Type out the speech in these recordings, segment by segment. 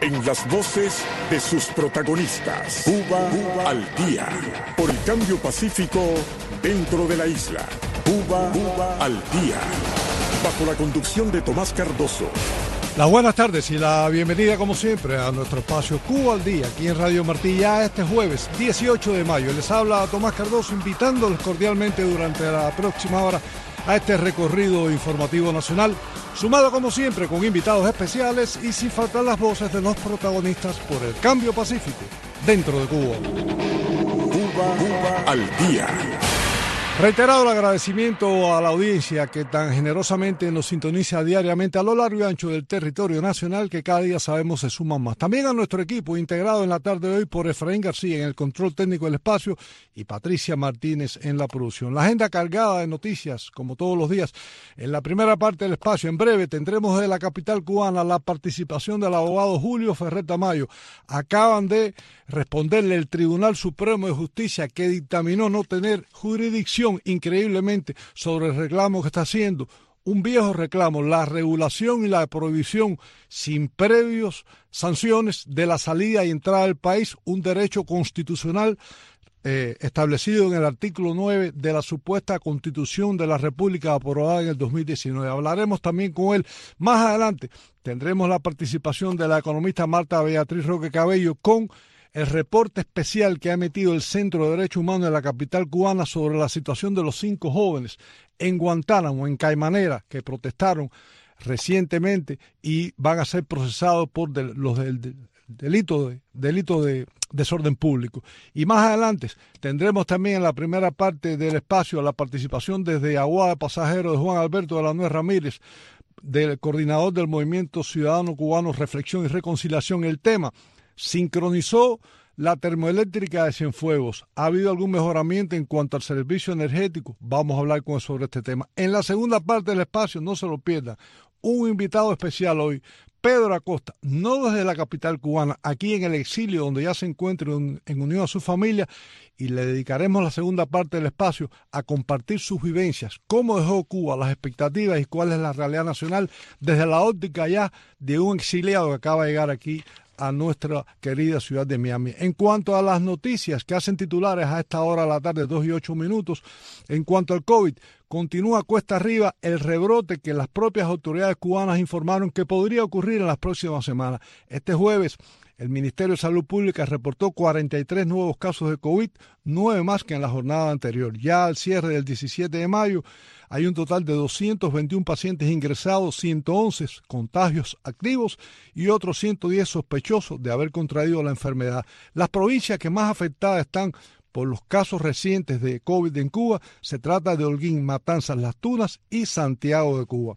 en las voces de sus protagonistas. Cuba al día, por el cambio pacífico dentro de la isla. Cuba al día, bajo la conducción de Tomás Cardoso. Las buenas tardes y la bienvenida como siempre a nuestro espacio Cuba al Día, aquí en Radio Martí, ya este jueves 18 de mayo. Les habla Tomás Cardoso, invitándoles cordialmente durante la próxima hora a este recorrido informativo nacional, sumado como siempre con invitados especiales y sin faltar las voces de los protagonistas por el cambio pacífico dentro de Cuba. Cuba al Día. Reiterado el agradecimiento a la audiencia que tan generosamente nos sintoniza diariamente a lo largo y ancho del territorio nacional, que cada día sabemos se suman más. También a nuestro equipo integrado en la tarde de hoy por Efraín García en el control técnico del espacio y Patricia Martínez en la producción. La agenda cargada de noticias, como todos los días. En la primera parte del espacio, en breve, tendremos de la capital cubana la participación del abogado Julio Ferrer Tamayo. Acaban de responderle el Tribunal Supremo de Justicia, que dictaminó no tener jurisdicción increíblemente sobre el reclamo que está haciendo, un viejo reclamo, la regulación y la prohibición sin previos sanciones de la salida y entrada del país, un derecho constitucional establecido en el artículo 9 de la supuesta Constitución de la República aprobada en el 2019. Hablaremos también con él más adelante. Tendremos la participación de la economista Marta Beatriz Roque Cabello con el reporte especial que ha emitido el Centro de Derechos Humanos de la capital cubana sobre la situación de los 5 jóvenes en Guantánamo, en Caimanera, que protestaron recientemente y van a ser procesados por los delito de desorden público. Y más adelante tendremos también en la primera parte del espacio la participación desde Aguada de Pasajeros de Juan Alberto de la Nuez Ramírez, del coordinador del Movimiento Ciudadano Cubano Reflexión y Reconciliación. El tema: sincronizó la termoeléctrica de Cienfuegos. ¿Ha habido algún mejoramiento en cuanto al servicio energético? Vamos a hablar sobre este tema. En la segunda parte del espacio, no se lo pierdan, un invitado especial hoy, Pedro Acosta, no desde la capital cubana, aquí en el exilio, donde ya se encuentra en unión a su familia, y le dedicaremos la segunda parte del espacio a compartir sus vivencias, cómo dejó Cuba, las expectativas y cuál es la realidad nacional desde la óptica ya de un exiliado que acaba de llegar aquí a nuestra querida ciudad de Miami. En cuanto a las noticias que hacen titulares a esta hora de la tarde, 2:08, en cuanto al COVID, continúa cuesta arriba el rebrote que las propias autoridades cubanas informaron que podría ocurrir en las próximas semanas. Este jueves, el Ministerio de Salud Pública reportó 43 nuevos casos de COVID, 9 más que en la jornada anterior. Ya al cierre del 17 de mayo hay un total de 221 pacientes ingresados, 111 contagios activos y otros 110 sospechosos de haber contraído la enfermedad. Las provincias que más afectadas están por los casos recientes de COVID en Cuba se trata de Holguín, Matanzas, Las Tunas y Santiago de Cuba.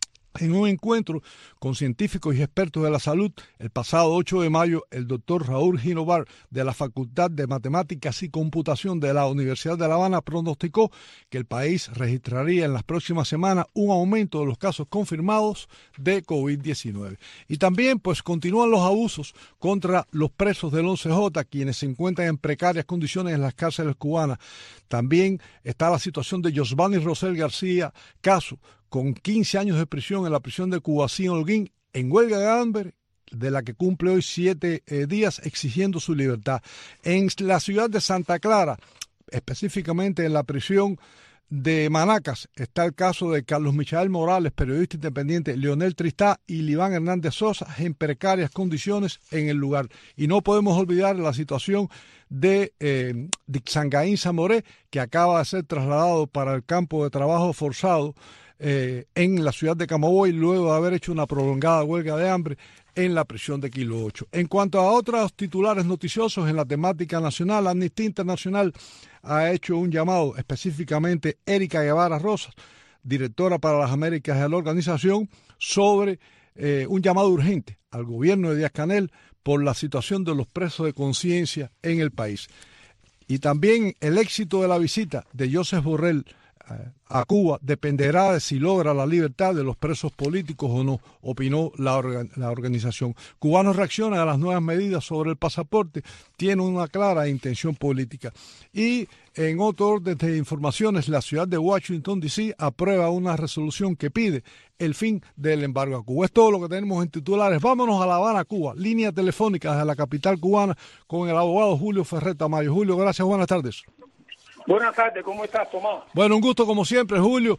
En un encuentro con científicos y expertos de la salud, el pasado 8 de mayo, el doctor Raúl Ginovar, de la Facultad de Matemáticas y Computación de la Universidad de La Habana, pronosticó que el país registraría en las próximas semanas un aumento de los casos confirmados de COVID-19. Y también continúan los abusos contra los presos del 11J, quienes se encuentran en precarias condiciones en las cárceles cubanas. También está la situación de Josvani Rosel García Caso, con 15 años de prisión en la prisión de Cubacín Holguín, en huelga de hambre, de la que cumple hoy 7 días exigiendo su libertad. En la ciudad de Santa Clara, específicamente en la prisión de Manacas, está el caso de Carlos Michael Morales, periodista independiente, Leonel Tristá y Liván Hernández Sosa, en precarias condiciones en el lugar. Y no podemos olvidar la situación de Dixangaín Zamoré, que acaba de ser trasladado para el campo de trabajo forzado en la ciudad de Camagüey, luego de haber hecho una prolongada huelga de hambre en la prisión de Kilo 8. En cuanto a otros titulares noticiosos en la temática nacional, Amnistía Internacional ha hecho un llamado, específicamente Erika Guevara Rosas, directora para las Américas de la organización, sobre un llamado urgente al gobierno de Díaz-Canel por la situación de los presos de conciencia en el país. Y también el éxito de la visita de Josep Borrell a Cuba dependerá de si logra la libertad de los presos políticos o no, opinó la organización. Cubanos reaccionan a las nuevas medidas sobre el pasaporte, tiene una clara intención política. Y en otro orden de informaciones, la ciudad de Washington, D.C. aprueba una resolución que pide el fin del embargo a Cuba. Es todo lo que tenemos en titulares. Vámonos a La Habana, Cuba. Línea telefónica desde la capital cubana con el abogado Julio Ferrer Tamayo. Julio, gracias, buenas tardes. Buenas tardes, ¿cómo estás, Tomás? Bueno, un gusto como siempre, Julio.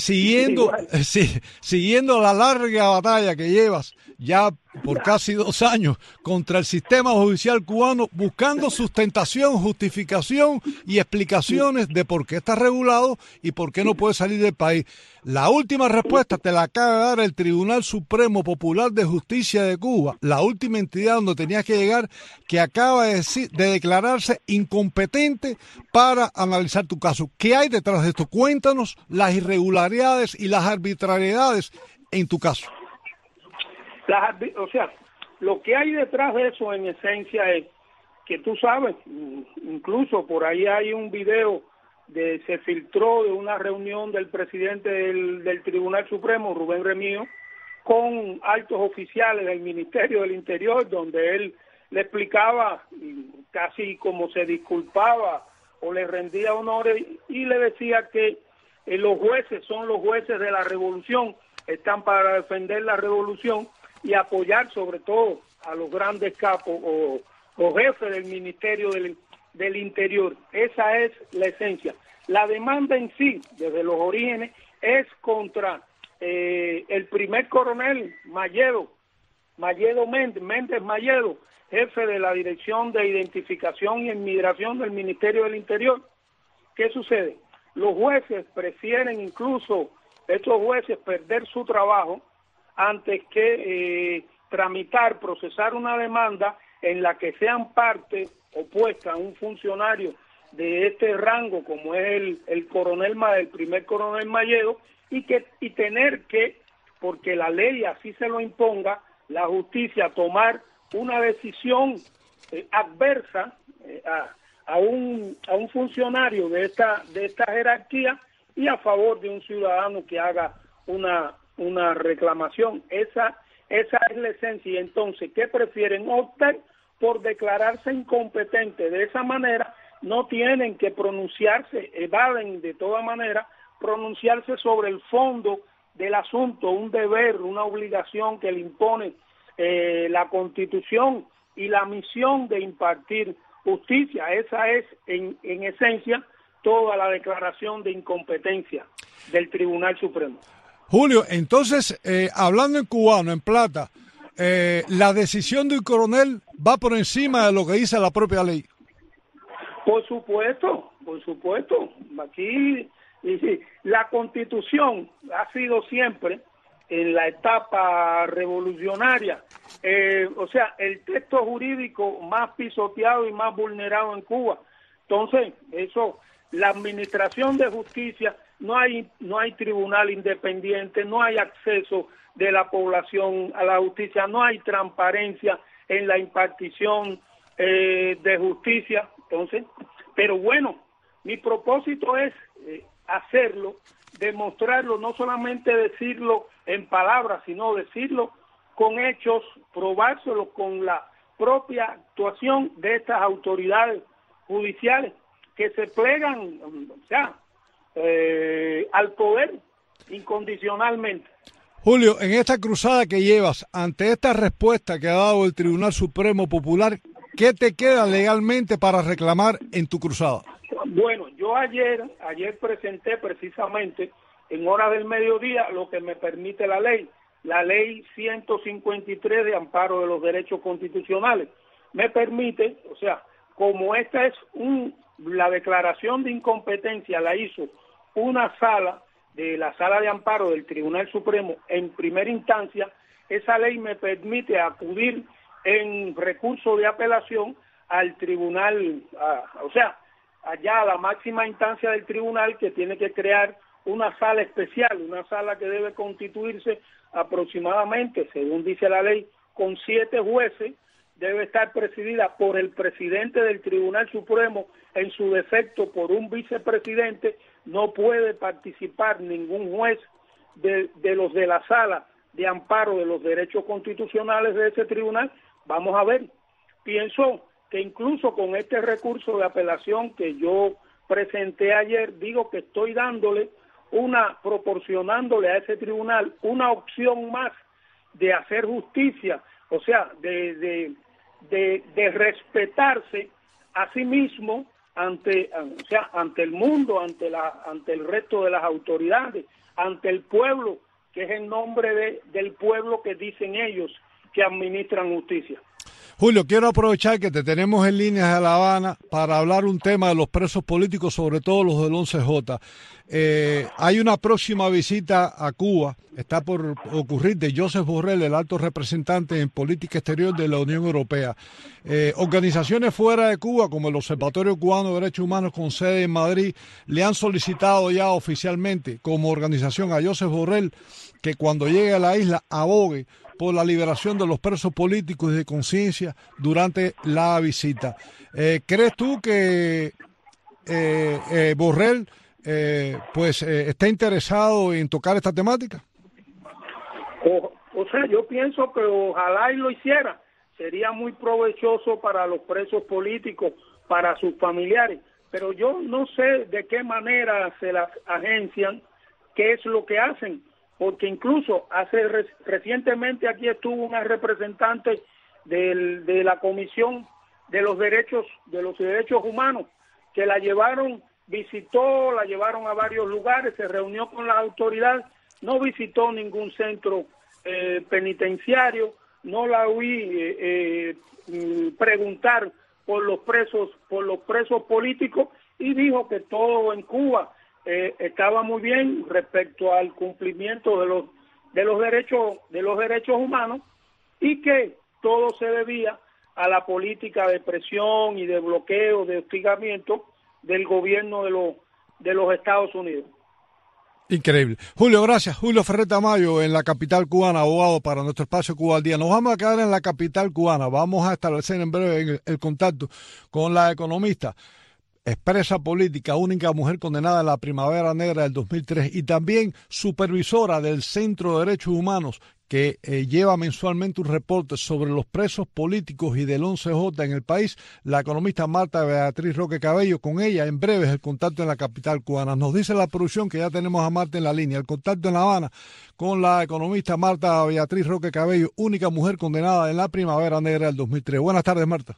Siguiendo la larga batalla que llevas ya por casi 2 años contra el sistema judicial cubano, buscando sustentación, justificación y explicaciones de por qué está regulado y por qué no puede salir del país. La última respuesta te la acaba de dar el Tribunal Supremo Popular de Justicia de Cuba, la última entidad donde tenías que llegar, que acaba de declararse incompetente para analizar tu caso. ¿Qué hay detrás de esto? Cuéntanos las irregularidades y las arbitrariedades en tu caso. O sea, lo que hay detrás de eso en esencia es que tú sabes, incluso por ahí hay un video se filtró de una reunión del presidente del Tribunal Supremo, Rubén Remigio, con altos oficiales del Ministerio del Interior, donde él le explicaba casi como se disculpaba o le rendía honores y le decía que los jueces son los jueces de la revolución, están para defender la revolución y apoyar sobre todo a los grandes capos o jefes del Ministerio del Interior. Esa es la esencia. La demanda en sí, desde los orígenes, es contra el primer coronel Méndez Mayedo, jefe de la Dirección de Identificación y Inmigración del Ministerio del Interior. ¿Qué sucede? Los jueces prefieren incluso, estos jueces, perder su trabajo antes que procesar una demanda en la que sean parte opuesta a un funcionario de este rango, como es el primer coronel Mayedo, y tener que, porque la ley así se lo imponga, la justicia tomar una decisión adversa a un funcionario de esta jerarquía y a favor de un ciudadano que haga una reclamación. Esa es la esencia. Y entonces, ¿qué prefieren? Optar por declararse incompetente. De esa manera no tienen que pronunciarse, evaden de toda manera pronunciarse sobre el fondo del asunto, un deber, una obligación que le impone la Constitución y la misión de impartir justicia. Esa es, en esencia, toda la declaración de incompetencia del Tribunal Supremo. Julio, entonces, hablando en cubano, en plata, la decisión de un coronel va por encima de lo que dice la propia ley. Por supuesto. Aquí la Constitución ha sido siempre, en la etapa revolucionaria, el texto jurídico más pisoteado y más vulnerado en Cuba. Entonces, la administración de justicia, no hay tribunal independiente, no hay acceso de la población a la justicia, no hay transparencia en la impartición de justicia. Entonces, pero bueno, mi propósito es hacerlo, demostrarlo, no solamente decirlo en palabras, sino decirlo con hechos, probárselo con la propia actuación de estas autoridades judiciales que se plegan, al poder incondicionalmente. Julio, en esta cruzada que llevas, ante esta respuesta que ha dado el Tribunal Supremo Popular, ¿qué te queda legalmente para reclamar en tu cruzada? Bueno, yo ayer presenté precisamente en horas del mediodía lo que me permite la ley 153 de amparo de los derechos constitucionales. Me permite, como esta es la declaración de incompetencia la hizo una sala de la sala de amparo del Tribunal Supremo en primera instancia, esa ley me permite acudir en recurso de apelación al tribunal, allá a la máxima instancia del tribunal, que tiene que crear una sala especial, una sala que debe constituirse aproximadamente, según dice la ley, con 7 jueces debe estar presidida por el presidente del Tribunal Supremo, en su defecto por un vicepresidente. No puede participar ningún juez de los de la sala de amparo de los derechos constitucionales de ese tribunal. Vamos a ver, pienso que incluso con este recurso de apelación que yo presenté ayer, digo que estoy proporcionándole a ese tribunal una opción más de hacer justicia, o sea, de respetarse a sí mismo ante el mundo, ante el resto de las autoridades, ante el pueblo, que es en nombre del pueblo que dicen ellos que administran justicia. Julio, quiero aprovechar que te tenemos en línea de La Habana para hablar un tema de los presos políticos, sobre todo los del 11J. Hay una próxima visita a Cuba, está por ocurrir, de Josep Borrell, el alto representante en política exterior de la Unión Europea. Organizaciones fuera de Cuba, como el Observatorio Cubano de Derechos Humanos con sede en Madrid, le han solicitado ya oficialmente como organización a Josep Borrell que cuando llegue a la isla abogue por la liberación de los presos políticos y de conciencia durante la visita. ¿Crees tú que Borrell está interesado en tocar esta temática? O sea, yo pienso que ojalá y lo hiciera. Sería muy provechoso para los presos políticos, para sus familiares. Pero yo no sé de qué manera se las agencian, qué es lo que hacen. Porque incluso recientemente aquí estuvo una representante de la Comisión de los Derechos Humanos, que la llevaron a varios lugares, se reunió con las autoridades, no visitó ningún centro penitenciario, no la oí preguntar por los presos políticos, y dijo que todo en Cuba estaba muy bien respecto al cumplimiento de los derechos humanos, y que todo se debía a la política de presión y de bloqueo, de hostigamiento del gobierno de los Estados Unidos. Increíble. Julio, gracias. Julio Ferreta Mayo, en la capital cubana, abogado para nuestro espacio Cuba al Día. Nos vamos a quedar en la capital cubana. Vamos a establecer en breve el contacto con la economista, expresa política, única mujer condenada en la Primavera Negra del 2003 y también supervisora del Centro de Derechos Humanos, que lleva mensualmente un reporte sobre los presos políticos y del 11J en el país, la economista Marta Beatriz Roque Cabello. Con ella en breve el contacto en la capital cubana. Nos dice la producción que ya tenemos a Marta en la línea. El contacto en La Habana con la economista Marta Beatriz Roque Cabello, única mujer condenada en la Primavera Negra del 2003. Buenas tardes, Marta.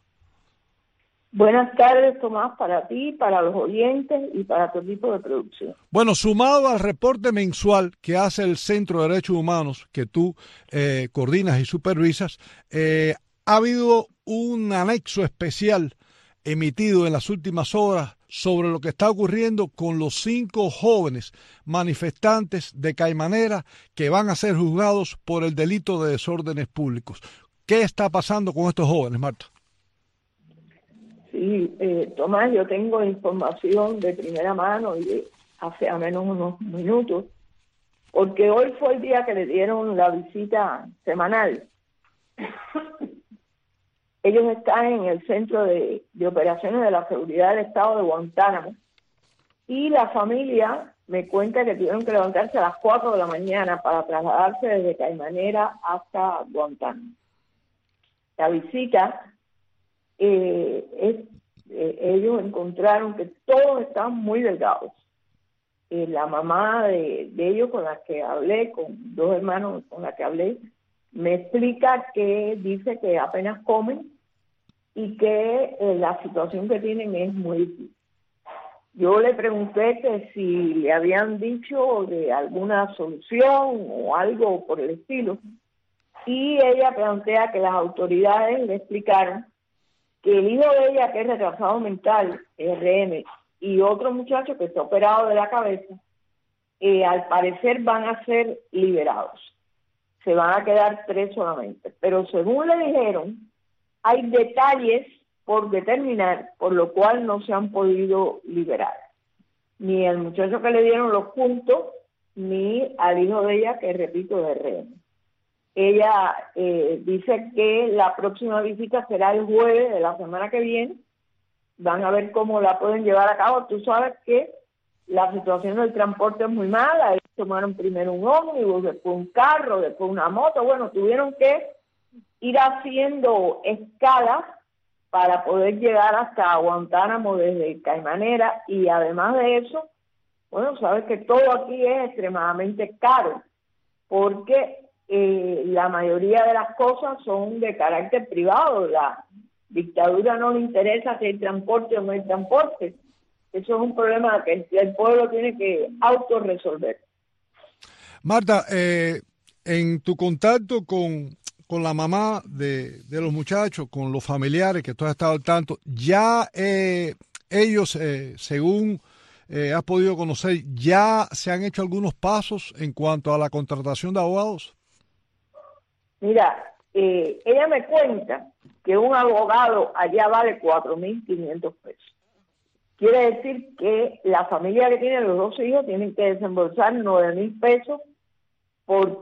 Buenas tardes, Tomás, para ti, para los oyentes y para tu equipo de producción. Bueno, sumado al reporte mensual que hace el Centro de Derechos Humanos, que tú coordinas y supervisas, ha habido un anexo especial emitido en las últimas horas sobre lo que está ocurriendo con los 5 jóvenes manifestantes de Caimanera que van a ser juzgados por el delito de desórdenes públicos. ¿Qué está pasando con estos jóvenes, Marta? Sí, Tomás, yo tengo información de primera mano y de hace a menos unos minutos, porque hoy fue el día que le dieron la visita semanal. Ellos están en el Centro de Operaciones de la Seguridad del Estado de Guantánamo, y la familia me cuenta que tuvieron que levantarse a las 4 de la mañana para trasladarse desde Caimanera hasta Guantánamo. La visita... ellos encontraron que todos estaban muy delgados. La mamá de ellos, con la que hablé, con 2 hermanos con la que hablé, me explica que dice que apenas comen y que la situación que tienen es muy difícil. Yo le pregunté que si le habían dicho de alguna solución o algo por el estilo, y ella plantea que las autoridades le explicaron que el hijo de ella, que es retrasado mental, RM, y otro muchacho que está operado de la cabeza, al parecer van a ser liberados. Se van a quedar 3 solamente. Pero según le dijeron, hay detalles por determinar, por lo cual no se han podido liberar. Ni al muchacho que le dieron los puntos, ni al hijo de ella, que repito, de RM. ella dice que la próxima visita será el jueves de la semana que viene. Van a ver cómo la pueden llevar a cabo. Tú sabes que la situación del transporte es muy mala. Ellos tomaron primero un ómnibus, después un carro, después una moto. Bueno, tuvieron que ir haciendo escalas para poder llegar hasta Guantánamo desde Caimanera, y además de eso, bueno, sabes que todo aquí es extremadamente caro, porque la mayoría de las cosas son de carácter privado. La dictadura no le interesa si hay transporte o no hay transporte. Eso es un problema que el pueblo tiene que autorresolver. Marta, en tu contacto con la mamá de los muchachos, con los familiares que tú has estado al tanto, ya ellos, según has podido conocer, ¿ya se han hecho algunos pasos en cuanto a la contratación de abogados? Mira, ella me cuenta que un abogado allá vale 4.500 pesos. Quiere decir que la familia que tiene los 2 hijos tienen que desembolsar 9.000 pesos por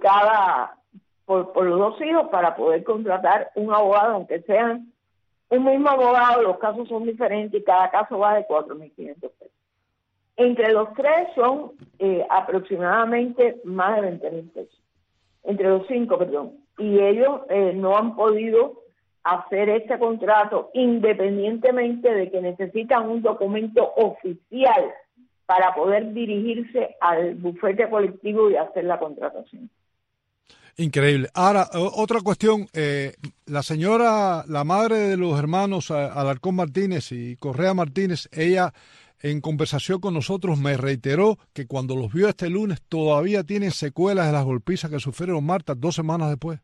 los 2 hijos para poder contratar un abogado, aunque sean un mismo abogado. Los casos son diferentes y cada caso va de 4.500 pesos. Entre los 3 son aproximadamente más de 20.000 pesos. Entre los 5, perdón. Y ellos no han podido hacer este contrato, independientemente de que necesitan un documento oficial para poder dirigirse al bufete colectivo y hacer la contratación. Increíble. Ahora, otra cuestión, la señora, la madre de los hermanos Alarcón Martínez y Correa Martínez, ella en conversación con nosotros me reiteró que cuando los vio este lunes todavía tienen secuelas de las golpizas que sufrieron, Marta, 2 semanas después.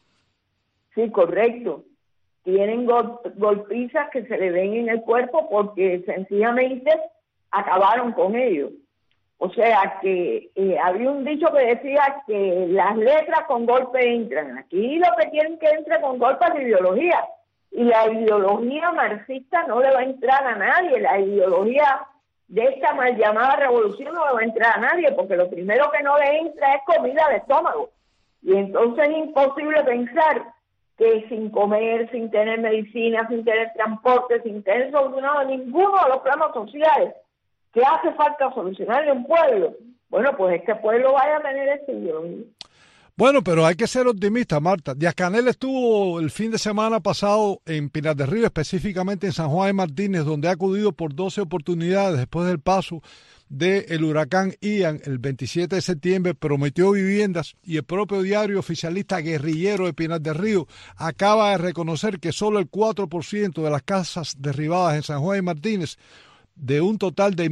Sí, correcto. Tienen golpizas que se le ven en el cuerpo porque sencillamente acabaron con ellos. O sea que había un dicho que decía que las letras con golpe entran. Aquí lo que quieren que entre con golpe es la ideología. Y la ideología marxista no le va a entrar a nadie. La ideología de esta mal llamada revolución no le va a entrar a nadie, porque lo primero que no le entra es comida al estómago. Y entonces es imposible pensar que sin comer, sin tener medicina, sin tener transporte, sin tener solucionado ninguno de los problemas sociales que hace falta solucionarle a un pueblo, bueno, pues este pueblo vaya a tener ese ideología. Bueno, pero hay que ser optimista, Marta. Díaz-Canel estuvo el fin de semana pasado en Pinar del Río, específicamente en San Juan de Martínez, donde ha acudido por 12 oportunidades después del paso del huracán Ian el 27 de septiembre, prometió viviendas, y el propio diario oficialista Guerrillero de Pinar del Río acaba de reconocer que solo el 4% de las casas derribadas en San Juan de Martínez, de un total de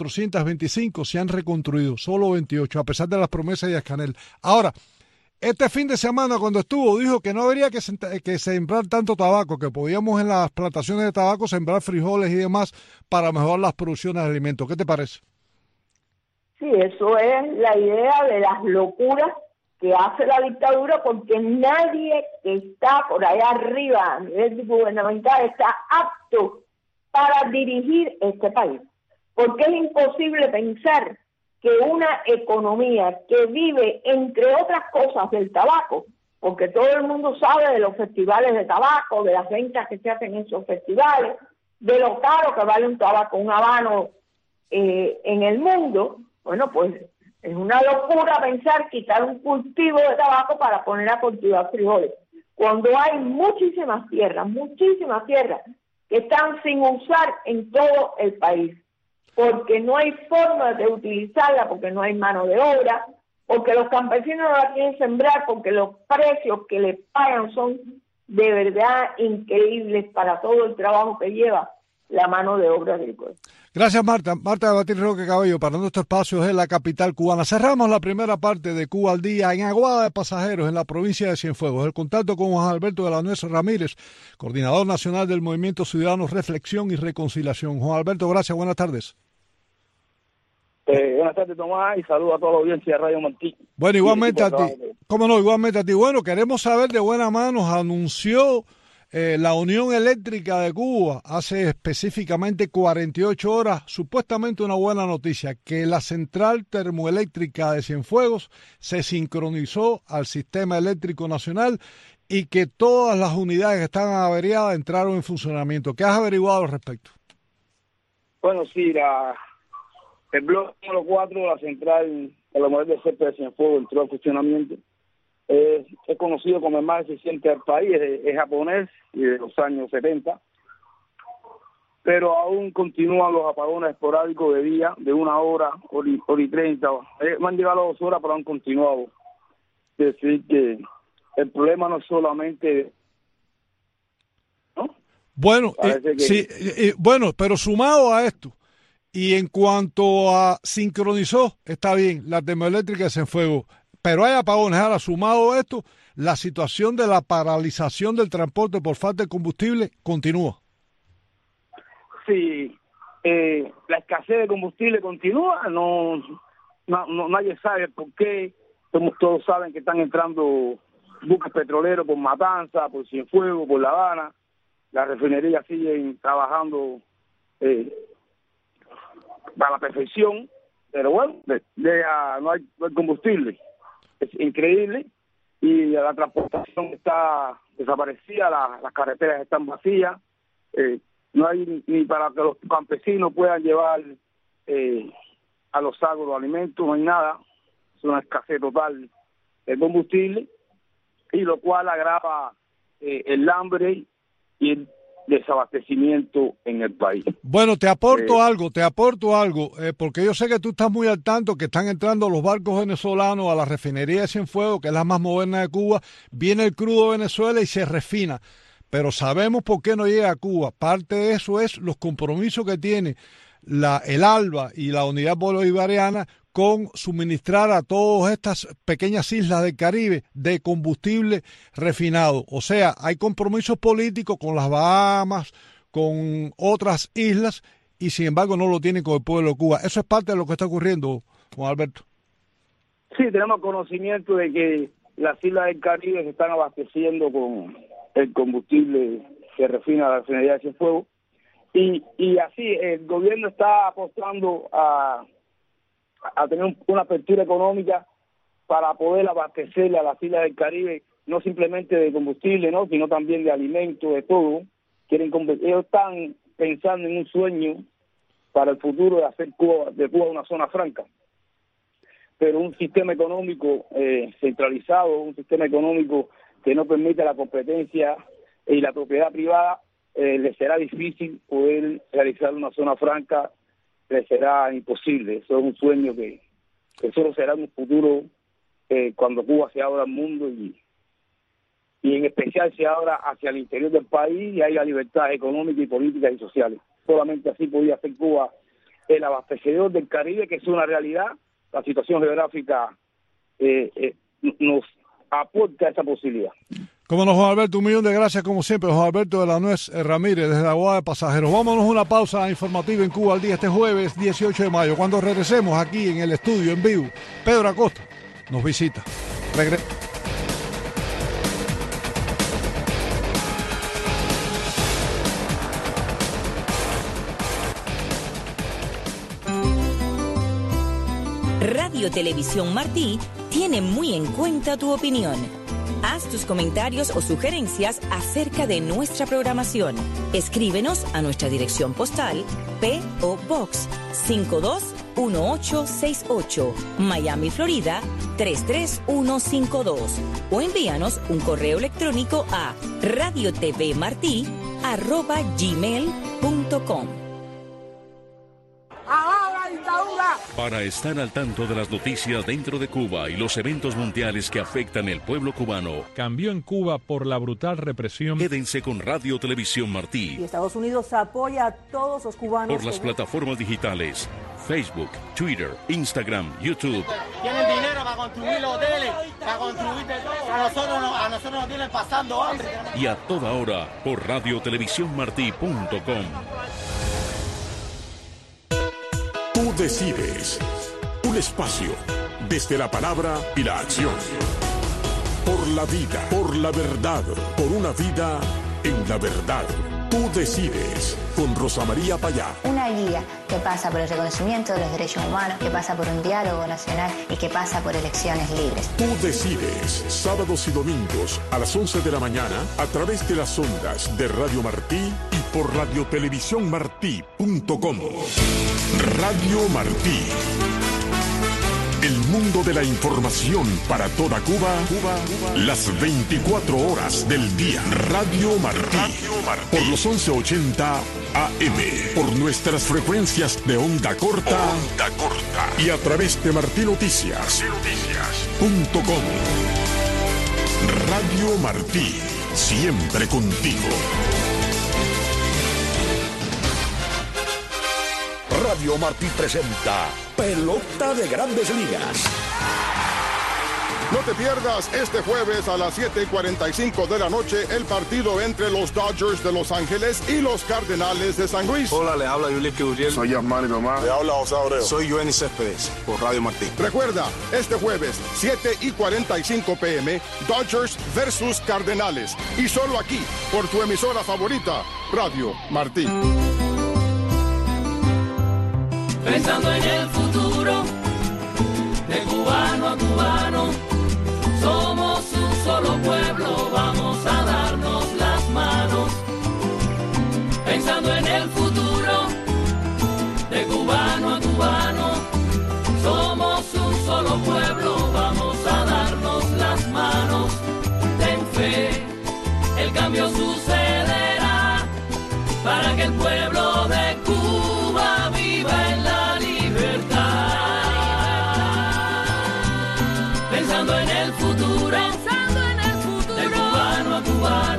1.425, se han reconstruido, solo 28, a pesar de las promesas de Díaz-Canel. Ahora, este fin de semana cuando estuvo, dijo que no habría que sembrar tanto tabaco, que podíamos en las plantaciones de tabaco sembrar frijoles y demás para mejorar las producciones de alimentos. ¿Qué te parece? Sí, eso es la idea de las locuras que hace la dictadura, porque nadie que está por allá arriba a nivel gubernamental está apto para dirigir este país, porque es imposible pensar que una economía que vive, entre otras cosas, del tabaco, porque todo el mundo sabe de los festivales de tabaco, de las ventas que se hacen en esos festivales, de lo caro que vale un tabaco, un habano en el mundo. Bueno, pues es una locura pensar quitar un cultivo de tabaco para poner a cultivar frijoles, cuando hay muchísimas tierras que están sin usar en todo el país, porque no hay forma de utilizarla, porque no hay mano de obra, porque los campesinos no la quieren sembrar, porque los precios que le pagan son de verdad increíbles para todo el trabajo que lleva la mano de obra agrícola. Gracias, Marta. Marta de Batir Roque Cabello, para nuestro espacio es la capital cubana. Cerramos la primera parte de Cuba al Día en Aguada de Pasajeros, en la provincia de Cienfuegos. El contacto con Juan Alberto de la Nuez Ramírez, coordinador nacional del Movimiento Ciudadano Reflexión y Reconciliación. Juan Alberto, gracias. Buenas tardes. Buenas tardes, Tomás, y saludos a toda la audiencia de Radio Martí. Bueno, igualmente a ti. ¿Cómo no? Igualmente a ti. Bueno, queremos saber de buena mano, anunció La Unión Eléctrica de Cuba hace específicamente 48 horas, supuestamente una buena noticia, que la central termoeléctrica de Cienfuegos se sincronizó al sistema eléctrico nacional y que todas las unidades que estaban averiadas entraron en funcionamiento. ¿Qué has averiguado al respecto? Bueno, sí, el bloque número 4, la central de la modelo de Cienfuegos entró en funcionamiento. Es conocido como el más eficiente del país, es japonés y de los años 70, pero aún continúan los apagones esporádicos de día, de 1 hora, hora y 30. Me han llegado a 2 horas, pero han continuado. Es decir, que el problema no es solamente... ¿no? Bueno, sí, bueno, pero sumado a esto, y en cuanto a sincronizó, está bien, la termoeléctrica de Cienfuegos, pero hay apagones. Ahora, sumado a esto, la situación de la paralización del transporte por falta de combustible continúa. Sí, la escasez de combustible continúa, nadie sabe por qué, todos saben que están entrando buques petroleros por Matanza, por Cienfuegos, por La Habana, las refinerías siguen trabajando para la perfección, pero bueno, no hay combustible. Es increíble, y la transportación está desaparecida, las carreteras están vacías, no hay ni para que los campesinos puedan llevar a los sacos los alimentos, no hay nada, es una escasez total de combustible, y lo cual agrava el hambre y el desabastecimiento en el país. Bueno, te aporto algo, porque yo sé que tú estás muy al tanto que están entrando los barcos venezolanos a la refinería de Cienfuegos, que es la más moderna de Cuba, viene el crudo de Venezuela y se refina, pero sabemos por qué no llega a Cuba. Parte de eso es los compromisos que tiene el ALBA y la Unidad Bolivariana con suministrar a todas estas pequeñas islas del Caribe de combustible refinado. O sea, hay compromisos políticos con las Bahamas, con otras islas, y sin embargo no lo tienen con el pueblo de Cuba. Eso es parte de lo que está ocurriendo, Juan Alberto. Sí, tenemos conocimiento de que las islas del Caribe se están abasteciendo con el combustible que refina la refinería de Cienfuegos, y así el gobierno está apostando a tener una apertura económica para poder abastecerle a las islas del Caribe, no simplemente de combustible, ¿no?, sino también de alimentos, de todo. Ellos están pensando en un sueño para el futuro de hacer de Cuba una zona franca, pero un sistema económico centralizado, un sistema económico que no permite la competencia y la propiedad privada, les será difícil poder realizar una zona franca, les será imposible. Eso es un sueño que solo será en un futuro, cuando Cuba se abra al mundo y en especial se abra hacia el interior del país y haya libertad económica y políticas y sociales. Solamente así podría ser Cuba el abastecedor del Caribe, que es una realidad. La situación geográfica nos aporta esa posibilidad. Cómo no, Juan Alberto, un millón de gracias como siempre. Juan Alberto de la Nuez Ramírez, desde la Guada de Pasajeros. Vámonos a una pausa informativa en Cuba al Día este jueves 18 de mayo. Cuando regresemos aquí en el estudio en vivo, Pedro Acosta nos visita. Radio Televisión Martí tiene muy en cuenta tu opinión. Haz tus comentarios o sugerencias acerca de nuestra programación. Escríbenos a nuestra dirección postal P.O. Box 521868, Miami, Florida 33152, o envíanos un correo electrónico a radiotvmarti@gmail.com. Para estar al tanto de las noticias dentro de Cuba y los eventos mundiales que afectan el pueblo cubano, cambió en Cuba por la brutal represión. Quédense con Radio Televisión Martí. Y Estados Unidos apoya a todos los cubanos por las plataformas digitales Facebook, Twitter, Instagram, YouTube. Tienen dinero para construir los hoteles, para construir de todo. A nosotros nos tienen pasando hambre. Y a toda hora por radiotelevisiónmartí.com. Tú decides. Un espacio desde la palabra y la acción. Por la vida, por la verdad, por una vida en La Verdad. Tú decides, con Rosa María Payá. Una guía que pasa por el reconocimiento de los derechos humanos, que pasa por un diálogo nacional y que pasa por elecciones libres. Tú decides, sábados y domingos a las 11 de la mañana a través de las ondas de Radio Martí y por radiotelevisiónmartí.com. Radio Martí. El mundo de la información para toda Cuba, las 24 horas del día. Radio Martí, por los 1180 AM, por nuestras frecuencias de onda corta, y a través de martinoticias.com. Radio Martí, siempre contigo. Radio Martí presenta Pelota de Grandes Ligas. No te pierdas este jueves a las 7:45 de la noche el partido entre los Dodgers de Los Ángeles y los Cardenales de San Luis. Hola, le habla Yuliki Uriel. Soy Yasmani Tomás. Le habla José Abreu. Soy Joenny Céspedes por Radio Martí. Recuerda, este jueves 7:45 p.m. Dodgers versus Cardenales. Y solo aquí, por tu emisora favorita, Radio Martí. Pensando en el futuro, de cubano a cubano, somos un solo pueblo, vamos a darnos las manos. Pensando en el futuro, de cubano a cubano, somos un solo pueblo, vamos a darnos las manos. Ten fe, el cambio sucederá, para que el pueblo de Cuba viva en la pensando en el futuro, de cubano a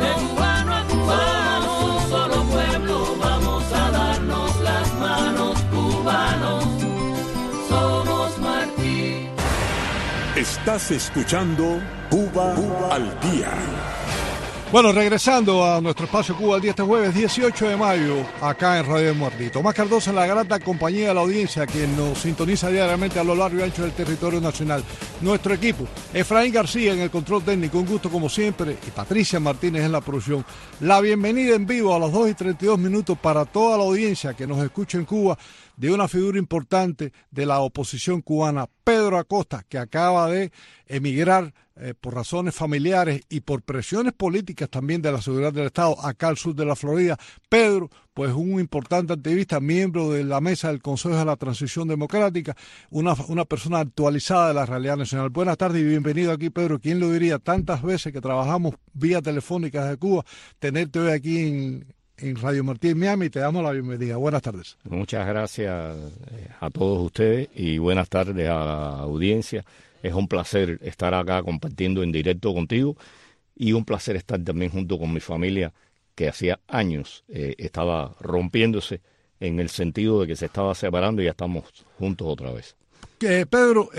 cubano, somos un solo pueblo, vamos a darnos las manos, cubanos, somos Martí. Estás escuchando Cuba al Día. Bueno, regresando a nuestro espacio Cuba al Día este jueves 18 de mayo, acá en Radio Martí. Tomás Cardoso en la grata compañía de la audiencia, quien nos sintoniza diariamente a lo largo y ancho del territorio nacional. Nuestro equipo, Efraín García en el control técnico, un gusto como siempre, y Patricia Martínez en la producción. La bienvenida en vivo a las 2:32 para toda la audiencia que nos escucha en Cuba, de una figura importante de la oposición cubana, Pedro Acosta, que acaba de emigrar por razones familiares y por presiones políticas también de la seguridad del Estado acá al sur de la Florida. Pedro, pues un importante activista, miembro de la mesa del Consejo de la Transición Democrática, una persona actualizada de la realidad nacional. Buenas tardes y bienvenido aquí, Pedro. ¿Quién lo diría? Tantas veces que trabajamos vía telefónica desde Cuba, tenerte hoy aquí en Radio Martí en Miami, te damos la bienvenida. Buenas tardes. Muchas gracias a todos ustedes y buenas tardes a la audiencia. Es un placer estar acá compartiendo en directo contigo y un placer estar también junto con mi familia, que hacía años estaba rompiéndose en el sentido de que se estaba separando y ya estamos juntos otra vez. Pedro,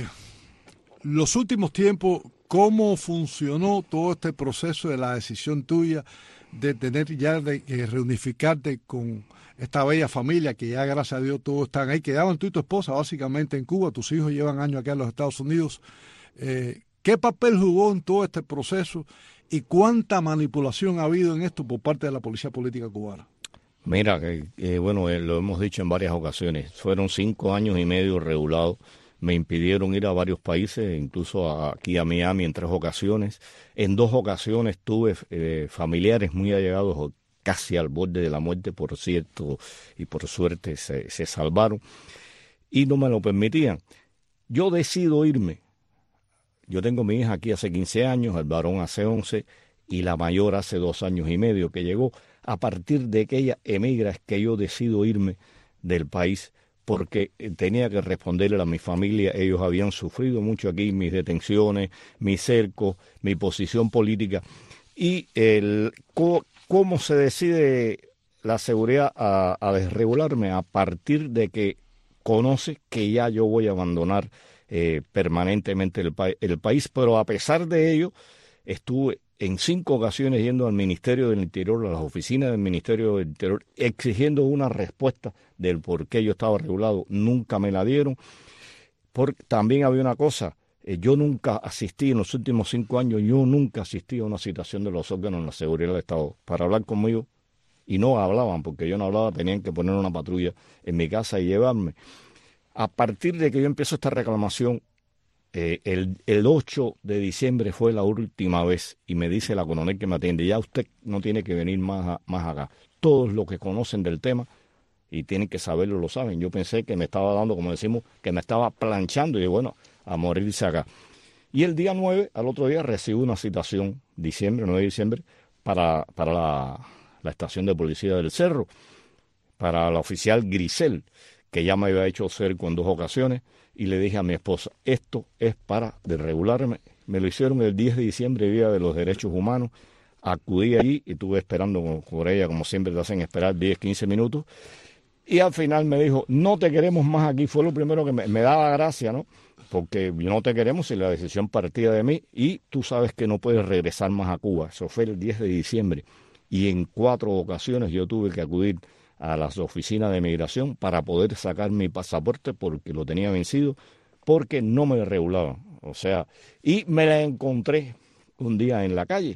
los últimos tiempos, ¿cómo funcionó todo este proceso de la decisión tuya de tener ya de reunificarte con esta bella familia que ya gracias a Dios todos están ahí? Quedaban tú y tu esposa básicamente en Cuba, tus hijos llevan años acá en los Estados Unidos. ¿Qué papel jugó en todo este proceso y cuánta manipulación ha habido en esto por parte de la policía política cubana? Mira, bueno, lo hemos dicho en varias ocasiones, fueron 5 años y medio regulados. Me impidieron ir a varios países, incluso aquí a Miami en 3 ocasiones. En 2 ocasiones tuve familiares muy allegados, casi al borde de la muerte, por cierto, y por suerte se salvaron, y no me lo permitían. Yo decido irme. Yo tengo mi hija aquí hace 15 años, el varón hace 11, y la mayor hace 2 años y medio que llegó. A partir de que ella emigra es que yo decido irme del país, porque tenía que responderle a mi familia. Ellos habían sufrido mucho aquí, mis detenciones, mis cercos, mi posición política, y cómo se decide la seguridad a desregularme a partir de que conoce que ya yo voy a abandonar permanentemente el país, pero a pesar de ello estuve en 5 ocasiones yendo al Ministerio del Interior, a las oficinas del Ministerio del Interior, exigiendo una respuesta del por qué yo estaba regulado. Nunca me la dieron. También había una cosa, Yo nunca asistí, en los últimos 5 años, yo nunca asistí a una citación de los órganos de la seguridad del Estado para hablar conmigo, y no hablaban, porque yo no hablaba, tenían que poner una patrulla en mi casa y llevarme. A partir de que yo empiezo esta reclamación, el 8 de diciembre fue la última vez, y me dice la coronel que me atiende, ya usted no tiene que venir más acá. Todos los que conocen del tema y tienen que saberlo, lo saben. Yo pensé que me estaba dando, como decimos, que me estaba planchando, y bueno, a morirse acá. Y el día 9, al otro día, recibo una citación, 9 de diciembre, para la estación de policía del Cerro, para la oficial Grisel, que ya me había hecho cerco en 2 ocasiones, y le dije a mi esposa, esto es para desregularme. Me lo hicieron el 10 de diciembre, Día de los Derechos Humanos. Acudí allí y estuve esperando por ella, como siempre te hacen esperar 10, 15 minutos. Y al final me dijo, no te queremos más aquí. Fue lo primero que me daba gracia, ¿no? Porque no te queremos si la decisión partía de mí, y tú sabes que no puedes regresar más a Cuba. Eso fue el 10 de diciembre. Y en 4 ocasiones yo tuve que acudir a las oficinas de migración para poder sacar mi pasaporte porque lo tenía vencido, porque no me regulaban. O sea, y me la encontré un día en la calle.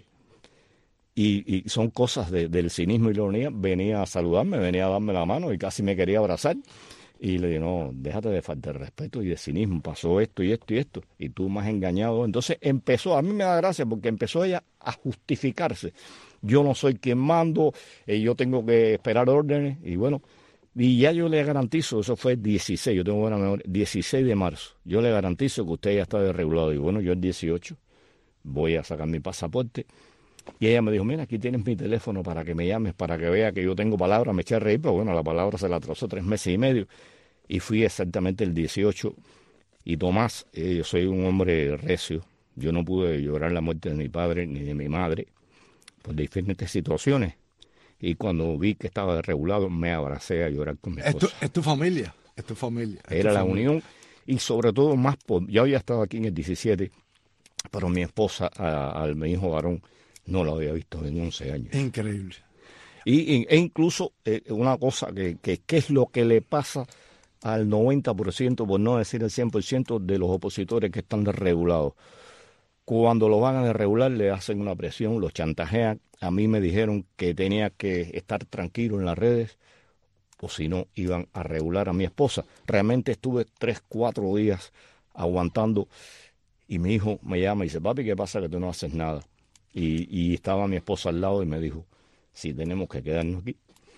Y son cosas del cinismo y la ironía. Venía a saludarme, venía a darme la mano y casi me quería abrazar. Y le dije, no, déjate de falta de respeto y de cinismo. Pasó esto y esto y esto. Y tú me has engañado. Entonces empezó, a mí me da gracia porque empezó ella a justificarse. Yo no soy quien mando, yo tengo que esperar órdenes. Y bueno, y ya yo le garantizo, eso fue el 16, yo tengo buena memoria, 16 de marzo. Yo le garantizo que usted ya está desregulado. Y bueno, yo el 18 voy a sacar mi pasaporte. Y ella me dijo, mira, aquí tienes mi teléfono para que me llames, para que vea que yo tengo palabras. Me eché a reír, pero bueno, la palabra se la atrasó 3 meses y medio. Y fui exactamente el 18. Y Tomás, yo soy un hombre recio. Yo no pude llorar la muerte de mi padre ni de mi madre por diferentes situaciones. Y cuando vi que estaba desregulado, me abracé a llorar con mi esposa. Es tu familia, es tu familia. Era la unión, y sobre todo más, yo había estado aquí en el 17, pero mi esposa, mi hijo varón, no lo había visto en 11 años. Increíble. E incluso una cosa que es lo que le pasa al 90%, por no decir el 100% de los opositores que están desregulados. Cuando lo van a desregular le hacen una presión, los chantajean. A mí me dijeron que tenía que estar tranquilo en las redes, o si no iban a regular a mi esposa. Realmente estuve 3, 4 días aguantando, y mi hijo me llama y dice, papi, ¿qué pasa que tú no haces nada? Y estaba mi esposa al lado y me dijo, si tenemos que quedarnos aquí,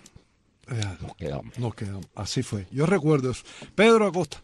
nos quedamos. Así fue. Yo recuerdo eso. Pedro Acosta,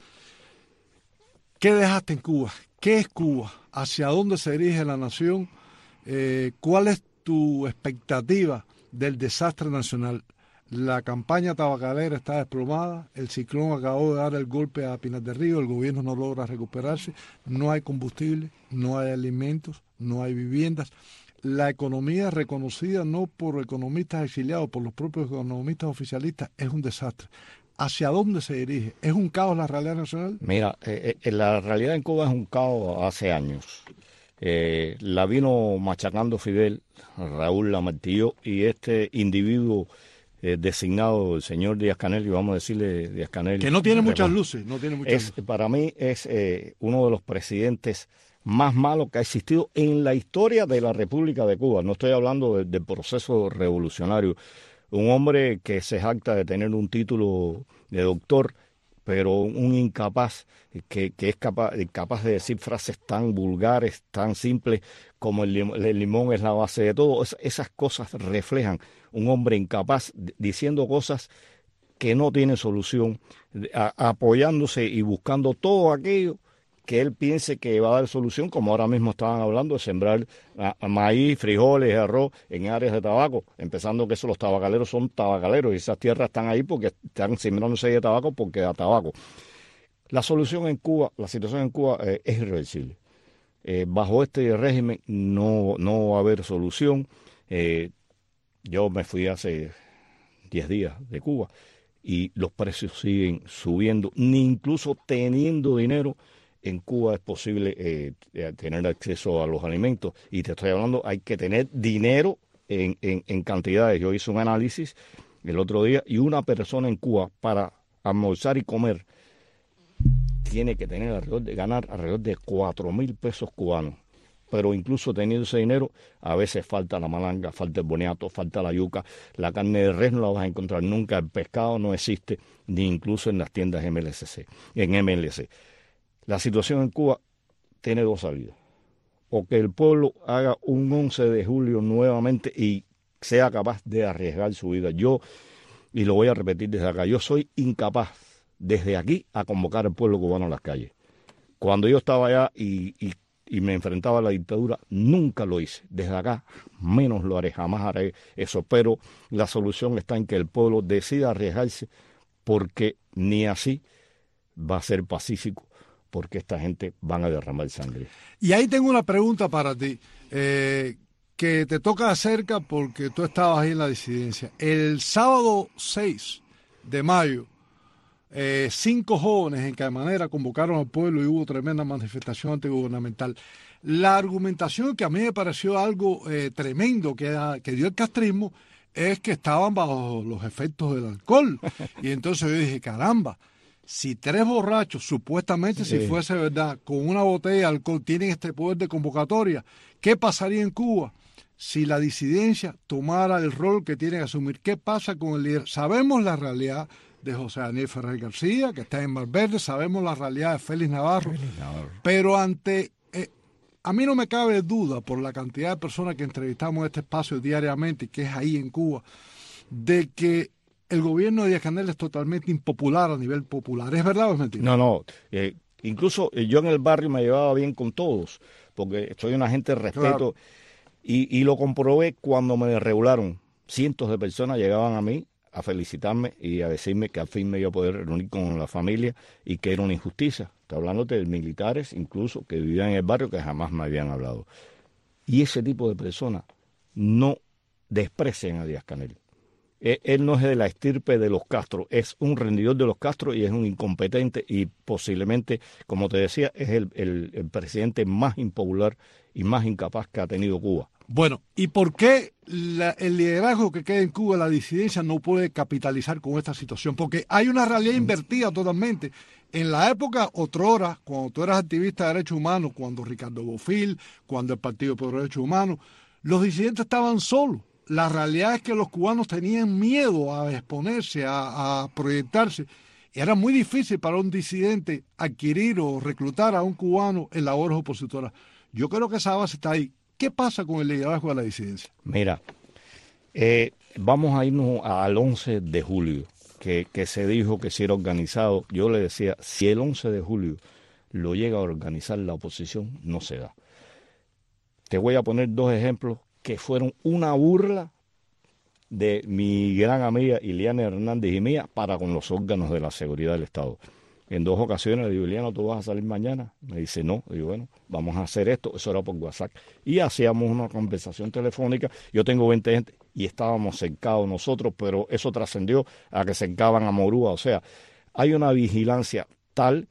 ¿qué dejaste en Cuba? ¿Qué es Cuba? ¿Hacia dónde se dirige la nación? ¿Cuál es tu expectativa del desastre nacional? La campaña tabacalera está desplomada, el ciclón acabó de dar el golpe a Pinar del Río, el gobierno no logra recuperarse, no hay combustible, no hay alimentos, no hay viviendas. La economía reconocida no por economistas exiliados, por los propios economistas oficialistas, es un desastre. ¿Hacia dónde se dirige? ¿Es un caos la realidad nacional? Mira, la realidad en Cuba es un caos hace años. La vino machacando Fidel, Raúl la martilló, y este individuo designado, el señor Díaz-Canel, y vamos a decirle Díaz-Canel, que no tiene muchas luces, para mí es uno de los presidentes más malos que ha existido en la historia de la República de Cuba. No estoy hablando del proceso revolucionario. Un hombre que se jacta de tener un título de doctor, pero un incapaz, que es capaz de decir frases tan vulgares, tan simples como el limón es la base de todo. Esas cosas reflejan un hombre incapaz diciendo cosas que no tienen solución, apoyándose y buscando todo aquello que él piense que va a dar solución, como ahora mismo estaban hablando de sembrar maíz, frijoles, arroz en áreas de tabaco, empezando que los tabacaleros son tabacaleros y esas tierras están ahí porque están sembrándose de tabaco porque da tabaco. La solución en Cuba, la situación en Cuba es irreversible. Bajo este régimen no va a haber solución. Yo me fui hace 10 días de Cuba y los precios siguen subiendo, ni incluso teniendo dinero en Cuba es posible tener acceso a los alimentos. Y te estoy hablando, hay que tener dinero en cantidades. Yo hice un análisis el otro día y una persona en Cuba para almorzar y comer tiene que ganar alrededor de 4.000 pesos cubanos. Pero incluso teniendo ese dinero, a veces falta la malanga, falta el boniato, falta la yuca, la carne de res no la vas a encontrar nunca, el pescado no existe, ni incluso en las tiendas en MLC. La situación en Cuba tiene dos salidas. O que el pueblo haga un 11 de julio nuevamente y sea capaz de arriesgar su vida. Yo, y lo voy a repetir desde acá, yo soy incapaz desde aquí a convocar al pueblo cubano a las calles. Cuando yo estaba allá y me enfrentaba a la dictadura, nunca lo hice. Desde acá menos lo haré, jamás haré eso. Pero la solución está en que el pueblo decida arriesgarse, porque ni así va a ser pacífico, porque esta gente van a derramar sangre. Y ahí tengo una pregunta para ti, que te toca de cerca porque tú estabas ahí en la disidencia. El sábado 6 de mayo, 5 jóvenes en Caimanera convocaron al pueblo y hubo tremenda manifestación antigubernamental. La argumentación que a mí me pareció algo tremendo que dio el castrismo es que estaban bajo los efectos del alcohol. Y entonces yo dije, caramba, si 3 borrachos, supuestamente si fuese verdad, con una botella de alcohol tienen este poder de convocatoria, ¿qué pasaría en Cuba si la disidencia tomara el rol que tiene que asumir? ¿Qué pasa con el líder? Sabemos la realidad de José Daniel Ferrer García, que está en Malverde, sabemos la realidad de Félix Navarro. Pero a mí no me cabe duda, por la cantidad de personas que entrevistamos en este espacio diariamente, que es ahí en Cuba, de que el gobierno de Díaz-Canel es totalmente impopular a nivel popular. ¿Es verdad o es mentira? No. Incluso yo en el barrio me llevaba bien con todos, porque soy una gente de respeto. Claro. Y lo comprobé cuando me desregularon. Cientos de personas llegaban a mí a felicitarme y a decirme que al fin me iba a poder reunir con la familia y que era una injusticia. Estoy hablando de militares incluso que vivían en el barrio que jamás me habían hablado. Y ese tipo de personas no desprecian a Díaz-Canel. Él no es de la estirpe de los Castro, es un rendidor de los Castro y es un incompetente y posiblemente, como te decía, es el presidente más impopular y más incapaz que ha tenido Cuba. Bueno, ¿y por qué el liderazgo que queda en Cuba, la disidencia, no puede capitalizar con esta situación? Porque hay una realidad invertida totalmente. En la época, otrora, cuando tú eras activista de derechos humanos, cuando Ricardo Bofill, cuando el Partido por Derechos Humanos, los disidentes estaban solos. La realidad es que los cubanos tenían miedo a exponerse, a proyectarse. Era muy difícil para un disidente adquirir o reclutar a un cubano en labores opositoras. Yo creo que esa base está ahí. ¿Qué pasa con el liderazgo de la disidencia? Mira, vamos a irnos al 11 de julio, que se dijo que si era organizado. Yo le decía, si el 11 de julio lo llega a organizar la oposición, no se da. Te voy a poner 2 ejemplos que fueron una burla de mi gran amiga Ileana Hernández y mía para con los órganos de la seguridad del Estado. En 2 ocasiones le digo, Ileana, ¿tú vas a salir mañana? Me dice, no. Digo, bueno, vamos a hacer esto. Eso era por WhatsApp. Y hacíamos una conversación telefónica. Yo tengo 20 gente y estábamos cercados nosotros, pero eso trascendió a que cercaban a Morúa. O sea, hay una vigilancia tal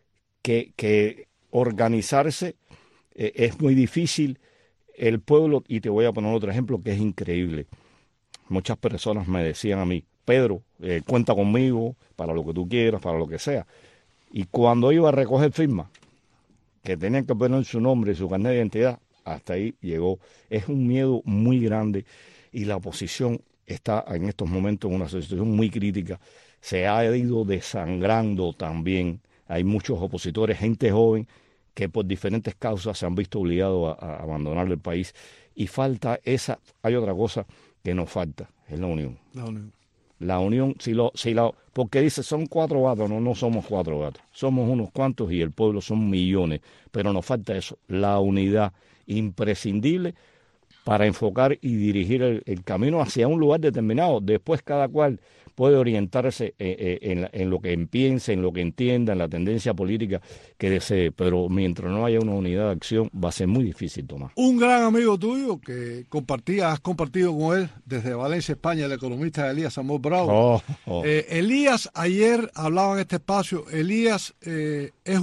que organizarse es muy difícil. El pueblo, y te voy a poner otro ejemplo que es increíble. Muchas personas me decían a mí, Pedro, cuenta conmigo para lo que tú quieras, para lo que sea. Y cuando iba a recoger firmas, que tenían que poner su nombre y su carnet de identidad, hasta ahí llegó. Es un miedo muy grande y la oposición está en estos momentos en una situación muy crítica. Se ha ido desangrando también. Hay muchos opositores, gente joven, que por diferentes causas se han visto obligados a abandonar el país. Y falta hay otra cosa que nos falta, es la unión. La unión, porque dice, son 4 gatos, no somos 4 gatos, somos unos cuantos y el pueblo son millones, pero nos falta eso, la unidad imprescindible para enfocar y dirigir el camino hacia un lugar determinado. Después cada cual puede orientarse en lo que piense, en lo que entienda, en la tendencia política que desee, pero mientras no haya una unidad de acción va a ser muy difícil tomar. Un gran amigo tuyo que has compartido con él desde Valencia, España, el economista Elías Amor Bravo. Elías, ayer hablaba en este espacio, Elías es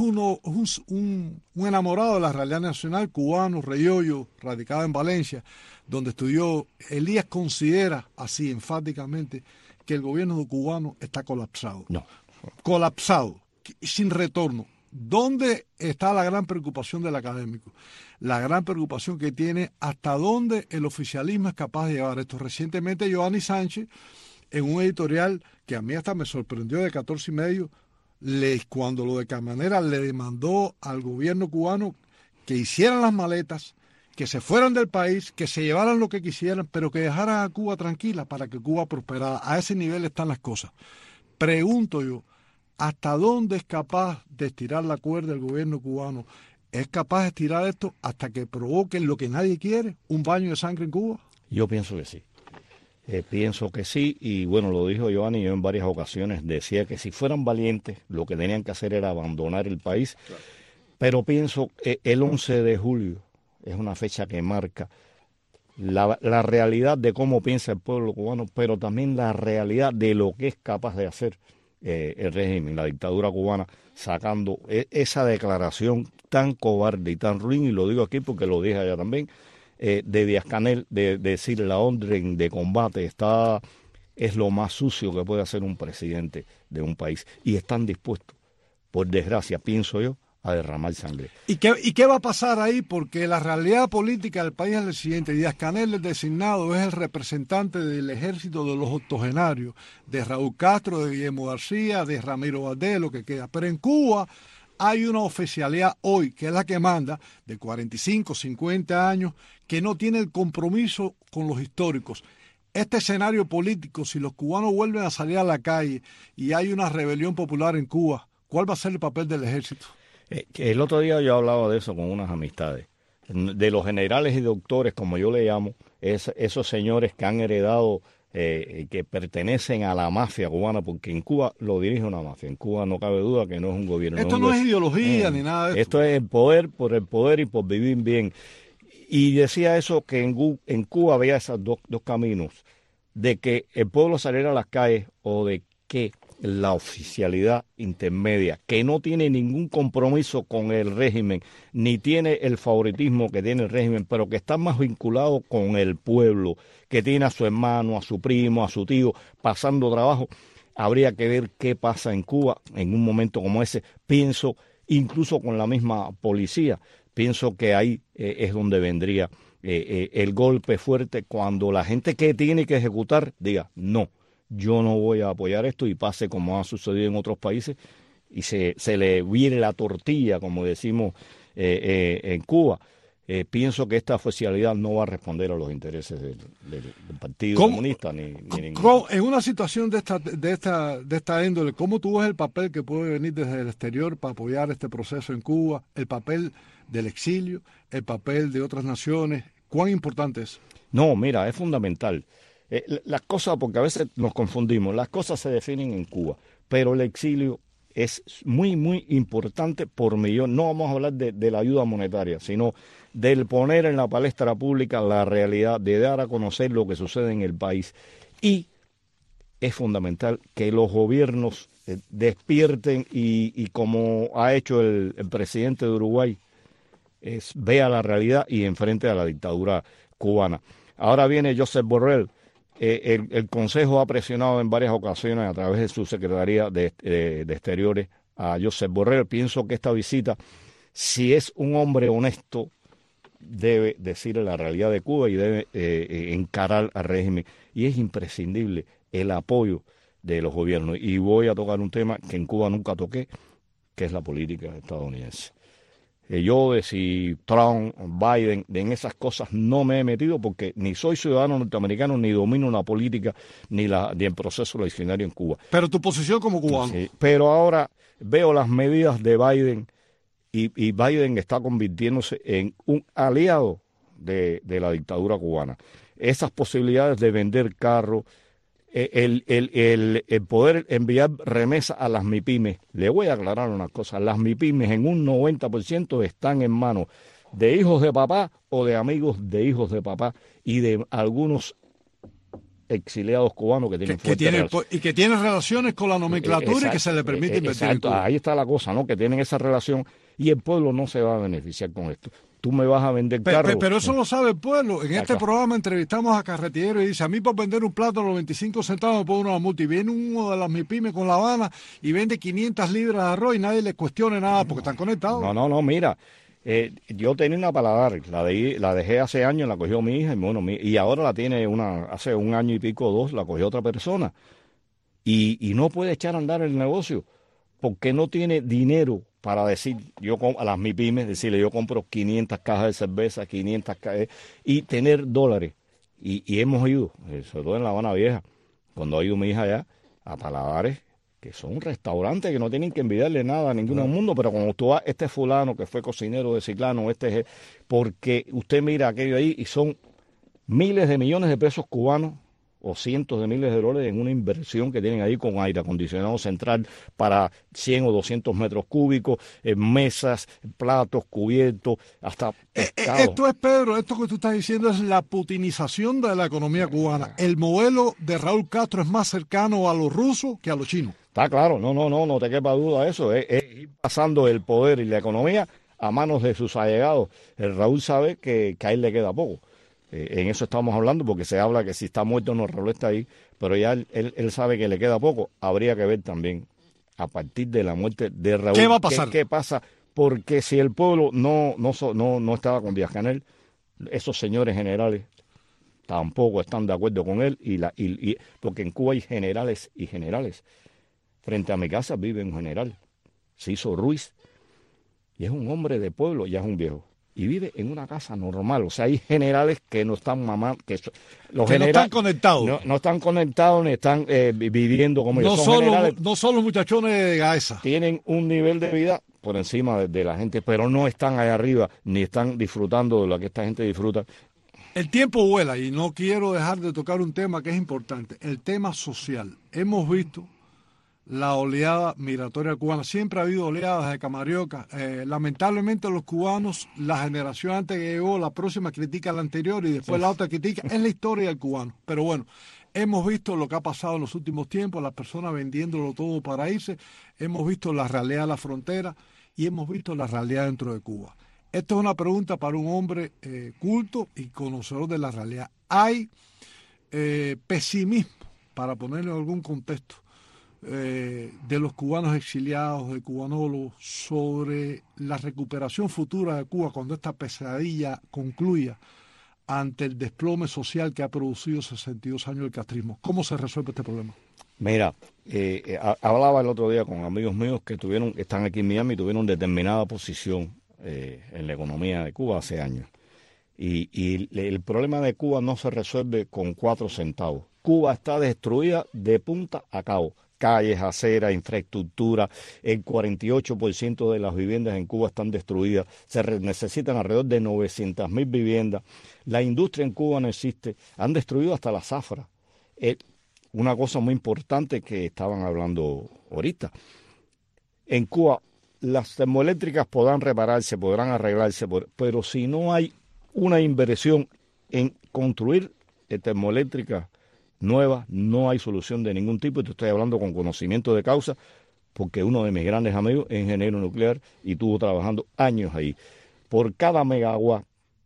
un enamorado de la realidad nacional, cubano, reollo, radicado en Valencia, donde estudió. Elías considera así enfáticamente que el gobierno cubano está colapsado. No. Colapsado, sin retorno. ¿dónde está la gran preocupación del académico? La gran preocupación que tiene hasta dónde el oficialismo es capaz de llevar esto. Recientemente Giovanni Sánchez, en un editorial que a mí hasta me sorprendió de 14 y medio, cuando lo de Camanera le demandó al gobierno cubano que hicieran las maletas, que se fueran del país, que se llevaran lo que quisieran, pero que dejaran a Cuba tranquila para que Cuba prosperara. A ese nivel están las cosas. Pregunto yo, ¿hasta dónde es capaz de estirar la cuerda el gobierno cubano? ¿Es capaz de estirar esto hasta que provoque lo que nadie quiere, un baño de sangre en Cuba? Yo pienso que sí. Pienso que sí, y bueno, lo dijo Giovanni, yo en varias ocasiones decía que si fueran valientes, lo que tenían que hacer era abandonar el país. Claro. Pero pienso que el 11 de julio es una fecha que marca la realidad de cómo piensa el pueblo cubano, pero también la realidad de lo que es capaz de hacer el régimen, la dictadura cubana, sacando esa declaración tan cobarde y tan ruin, y lo digo aquí porque lo dije allá también, de Díaz-Canel, de decir la orden de combate es lo más sucio que puede hacer un presidente de un país, y están dispuestos, por desgracia, pienso yo, a derramar sangre. ¿Y qué va a pasar ahí? Porque la realidad política del país es la siguiente. Díaz-Canel, el designado, es el representante del ejército de los octogenarios, de Raúl Castro, de Guillermo García, de Ramiro Valdés, lo que queda. Pero en Cuba hay una oficialidad hoy, que es la que manda, de 45, 50 años, que no tiene el compromiso con los históricos. Este escenario político, si los cubanos vuelven a salir a la calle y hay una rebelión popular en Cuba, ¿cuál va a ser el papel del ejército? El otro día yo hablaba de eso con unas amistades, de los generales y doctores, como yo le llamo, esos señores que han heredado, que pertenecen a la mafia cubana, porque en Cuba lo dirige una mafia, en Cuba no cabe duda que no es un gobierno. Esto no es ideología ni nada de esto. Esto es el poder por el poder y por vivir bien. Y decía eso, que en Cuba había esos dos caminos, de que el pueblo saliera a las calles o de que la oficialidad intermedia, que no tiene ningún compromiso con el régimen, ni tiene el favoritismo que tiene el régimen, pero que está más vinculado con el pueblo, que tiene a su hermano, a su primo, a su tío, pasando trabajo. Habría que ver qué pasa en Cuba en un momento como ese. Pienso, incluso con la misma policía, pienso que ahí es donde vendría el golpe fuerte, cuando la gente que tiene que ejecutar diga, no, yo no voy a apoyar esto, y pase como ha sucedido en otros países y se le vire la tortilla, como decimos en Cuba. Pienso que esta oficialidad no va a responder a los intereses del Partido Comunista ni ningún. En una situación de esta índole, ¿cómo tú ves el papel que puede venir desde el exterior para apoyar este proceso en Cuba? El papel del exilio, el papel de otras naciones, ¿cuán importante es? No, mira, es fundamental. Las cosas, porque a veces nos confundimos, las cosas se definen en Cuba, pero el exilio es muy, muy importante por millón. No vamos a hablar de la ayuda monetaria, sino del poner en la palestra pública la realidad, de dar a conocer lo que sucede en el país. Y es fundamental que los gobiernos despierten y como ha hecho el presidente de Uruguay, vea la realidad y enfrente a la dictadura cubana. Ahora viene Josep Borrell. El Consejo ha presionado en varias ocasiones a través de su Secretaría de Exteriores a Josep Borrell. Pienso que esta visita, si es un hombre honesto, debe decirle la realidad de Cuba y debe encarar al régimen. Y es imprescindible el apoyo de los gobiernos. Y voy a tocar un tema que en Cuba nunca toqué, que es la política estadounidense. Yo de si Trump, Biden, en esas cosas no me he metido, porque ni soy ciudadano norteamericano, ni domino la política, ni el proceso eleccionario en Cuba. Pero tu posición como cubano. Sí, pero ahora veo las medidas de Biden y Biden está convirtiéndose en un aliado de la dictadura cubana. Esas posibilidades de vender carros, el poder enviar remesas a las MIPYMES. Le voy a aclarar una cosa, las MIPYMES en un 90% están en manos de hijos de papá o de amigos de hijos de papá y de algunos exiliados cubanos que tienen y que tienen relaciones con la nomenclatura y que se le permite invertir. Exacto, ahí está la cosa, ¿no? Que tienen esa relación y el pueblo no se va a beneficiar con esto. tú me vas a vender carro. Pero eso lo sabe el pueblo. En este programa entrevistamos a carretilleros y dice, a mí por vender un plato a los 25 centavos me pone una multa. Y viene uno de las MIPYME con La Habana y vende 500 libras de arroz y nadie le cuestione nada porque están conectados. No, mira. Yo tenía una paladar, la dejé hace años, la cogió mi hija, y ahora la tiene hace un año y pico o 2, la cogió otra persona. Y no puede echar a andar el negocio porque no tiene dinero para decir, a las MIPYMES, decirle, yo compro 500 cajas de cerveza, 500 cajas, y tener dólares. Y hemos ido, sobre todo en La Habana Vieja, cuando ha ido mi hija allá, a paladares, que son restaurantes que no tienen que envidiarle nada a ninguno del mundo, pero cuando tú vas, este fulano que fue cocinero de Ciclano, porque usted mira aquello ahí y son miles de millones de pesos cubanos o cientos de miles de dólares en una inversión que tienen ahí con aire acondicionado central para 100 o 200 metros cúbicos, mesas, platos, cubiertos, hasta pescado. Esto es, Pedro, esto que tú estás diciendo es la putinización de la economía cubana. El modelo de Raúl Castro es más cercano a los rusos que a los chinos. Está claro, no te quepa duda eso. Es ir pasando el poder y la economía a manos de sus allegados. El Raúl sabe que a él le queda poco. En eso estamos hablando porque se habla que si está muerto no, Raúl está ahí, pero ya él sabe que le queda poco. Habría que ver también, a partir de la muerte de Raúl, ¿qué va a pasar? ¿Qué pasa? Porque si el pueblo no estaba con Díaz-Canel, esos señores generales tampoco están de acuerdo con él, porque en Cuba hay generales y generales. Frente a mi casa vive un general, Ciso Ruiz, y es un hombre de pueblo, ya es un viejo. Y vive en una casa normal. O sea, hay generales que no están mamando. No están conectados. No están conectados ni están viviendo como ellos. No son los muchachones de Gaesa. Tienen un nivel de vida por encima de la gente, pero no están allá arriba ni están disfrutando de lo que esta gente disfruta. El tiempo vuela y no quiero dejar de tocar un tema que es importante. El tema social. Hemos visto la oleada migratoria cubana. Siempre ha habido oleadas de Camarioca. Lamentablemente los cubanos, la generación antes que llegó, la próxima critica a la anterior y después la otra critica. Es la historia del cubano. Pero bueno, hemos visto lo que ha pasado en los últimos tiempos, las personas vendiéndolo todo para irse. Hemos visto la realidad de la frontera y hemos visto la realidad dentro de Cuba. Esto es una pregunta para un hombre culto y conocedor de la realidad. ¿Hay pesimismo, para ponerlo en algún contexto, de los cubanos exiliados, de cubanólogos, sobre la recuperación futura de Cuba cuando esta pesadilla concluya ante el desplome social que ha producido 62 años el castrismo? ¿Cómo se resuelve este problema? Mira, hablaba el otro día con amigos míos que están aquí en Miami y tuvieron determinada posición en la economía de Cuba hace años. Y el problema de Cuba no se resuelve con 4 centavos. Cuba está destruida de punta a cabo. Calles, aceras, infraestructura, el 48% de las viviendas en Cuba están destruidas, se necesitan alrededor de 900.000 viviendas, la industria en Cuba no existe, han destruido hasta la zafra. Una cosa muy importante que estaban hablando ahorita, en Cuba las termoeléctricas podrán repararse, podrán arreglarse, pero si no hay una inversión en construir termoeléctricas nueva, no hay solución de ningún tipo, y te estoy hablando con conocimiento de causa, porque uno de mis grandes amigos es ingeniero nuclear y estuvo trabajando años ahí. Por cada megawatt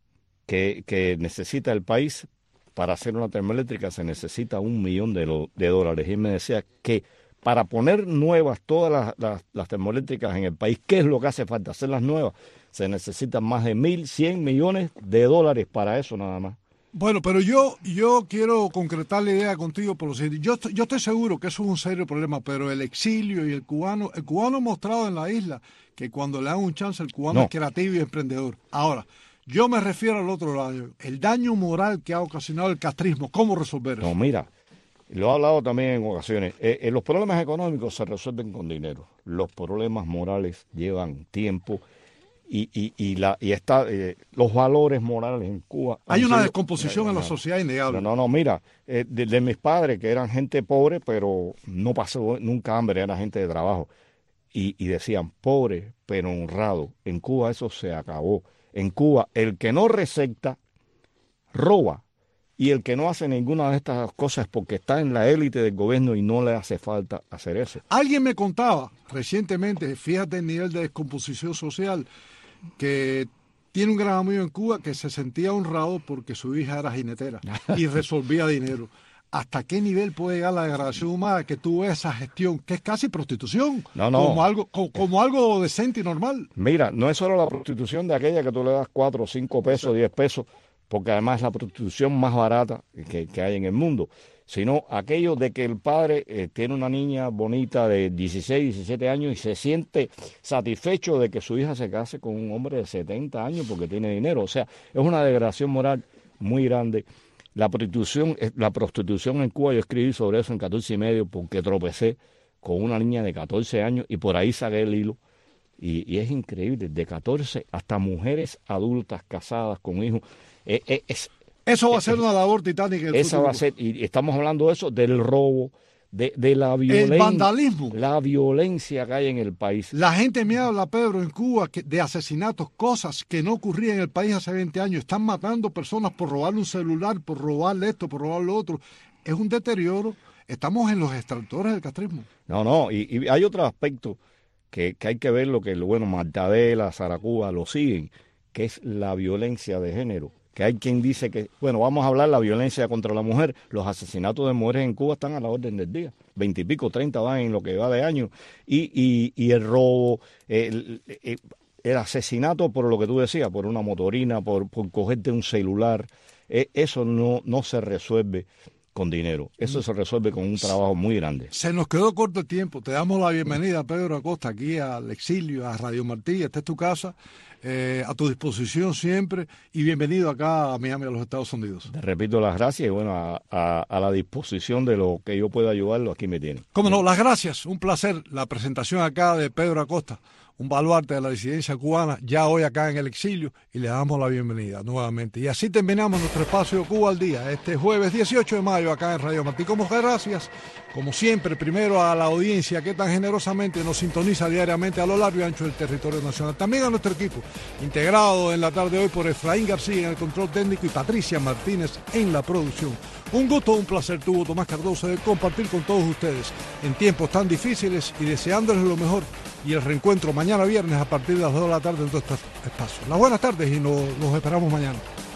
que necesita el país para hacer una termoeléctrica se necesita $1 millón de dólares. Y él me decía que para poner nuevas todas las termoeléctricas en el país, ¿qué es lo que hace falta? Hacerlas nuevas. Se necesitan más de 1.100 millones de dólares para eso nada más. Bueno, pero yo quiero concretar la idea contigo por lo siguiente. Yo estoy seguro que eso es un serio problema, pero el exilio y el cubano ha mostrado en la isla que cuando le dan un chance, el cubano es creativo y emprendedor. Ahora, yo me refiero al otro lado, el daño moral que ha ocasionado el castrismo. ¿Cómo resolver eso? No, mira, lo he hablado también en ocasiones. Los problemas económicos se resuelven con dinero. Los problemas morales llevan tiempo. Los valores morales en Cuba. Hay una descomposición en la sociedad innegable. No, mira, de mis padres, que eran gente pobre, pero no pasó nunca hambre, era gente de trabajo. Y decían, pobre, pero honrado. En Cuba eso se acabó. En Cuba, el que no recepta, roba. Y el que no hace ninguna de estas cosas porque está en la élite del gobierno y no le hace falta hacer eso. Alguien me contaba recientemente, fíjate el nivel de descomposición social, que tiene un gran amigo en Cuba que se sentía honrado porque su hija era jinetera y resolvía dinero. ¿Hasta qué nivel puede llegar la degradación humana que tú ves esa gestión, que es casi prostitución? No. Como algo decente y normal. Mira, no es solo la prostitución de aquella que tú le das 4, 5 pesos, 10 pesos, porque además es la prostitución más barata que hay en el mundo, sino aquello de que el padre tiene una niña bonita de 16, 17 años y se siente satisfecho de que su hija se case con un hombre de 70 años porque tiene dinero. O sea, es una degradación moral muy grande. La prostitución en Cuba, yo escribí sobre eso en 14 y medio porque tropecé con una niña de 14 años y por ahí saqué el hilo. Y es increíble, de 14 hasta mujeres adultas casadas con hijos. Eso va a ser una labor titánica. Esa va a ser, y estamos hablando de eso, del robo, de la violencia. El vandalismo. La violencia que hay en el país. La gente me habla, Pedro, en Cuba de asesinatos, cosas que no ocurrían en el país hace 20 años. Están matando personas por robarle un celular, por robarle esto, por robarle lo otro. Es un deterioro. Estamos en los extractores del castrismo. No, y hay otro aspecto que hay que ver, lo que, bueno, Magdalena, Zaracuba lo siguen, que es la violencia de género. Que hay quien dice que, bueno, vamos a hablar de la violencia contra la mujer. Los asesinatos de mujeres en Cuba están a la orden del día. 20 y pico, 30 van en lo que va de año. Y el robo, el asesinato por lo que tú decías, por una motorina, por cogerte un celular, eso no se resuelve con dinero. Eso se resuelve con un trabajo muy grande. Se nos quedó corto el tiempo. Te damos la bienvenida, Pedro Acosta, aquí al Exilio, a Radio Martí. Esta es tu casa. A tu disposición siempre y bienvenido acá a Miami, a los Estados Unidos. Te repito las gracias y bueno, a la disposición de lo que yo pueda ayudarlo, aquí me tienen. Cómo no, las gracias, un placer la presentación acá de Pedro Acosta, un baluarte de la disidencia cubana, ya hoy acá en el Exilio, y le damos la bienvenida nuevamente. Y así terminamos nuestro espacio Cuba al Día, este jueves 18 de mayo acá en Radio Martí. Como gracias, como siempre, primero a la audiencia que tan generosamente nos sintoniza diariamente a lo largo y ancho del territorio nacional. También a nuestro equipo, integrado en la tarde de hoy por Efraín García en el control técnico y Patricia Martínez en la producción. Un gusto, un placer tuvo Tomás Cardoso de compartir con todos ustedes en tiempos tan difíciles y deseándoles lo mejor y el reencuentro mañana viernes a partir de las 2 de la tarde en todos estos espacios. Las buenas tardes y nos esperamos mañana.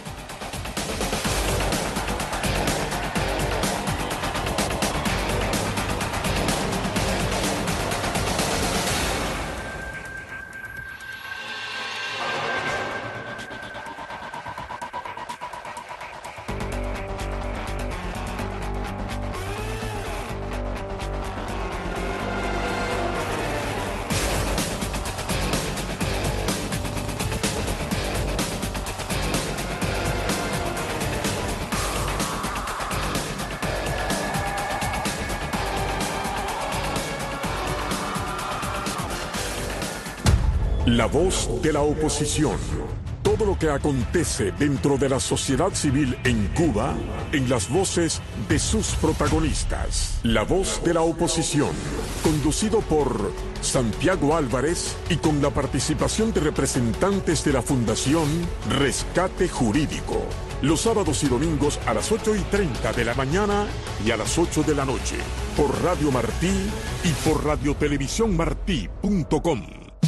La voz de la oposición. Todo lo que acontece dentro de la sociedad civil en Cuba, en las voces de sus protagonistas. La voz de la oposición. Conducido por Santiago Álvarez y con la participación de representantes de la Fundación Rescate Jurídico. Los sábados y domingos a las 8:30 de la mañana y a las 8 de la noche. Por Radio Martí y por radiotelevisiónmartí.com.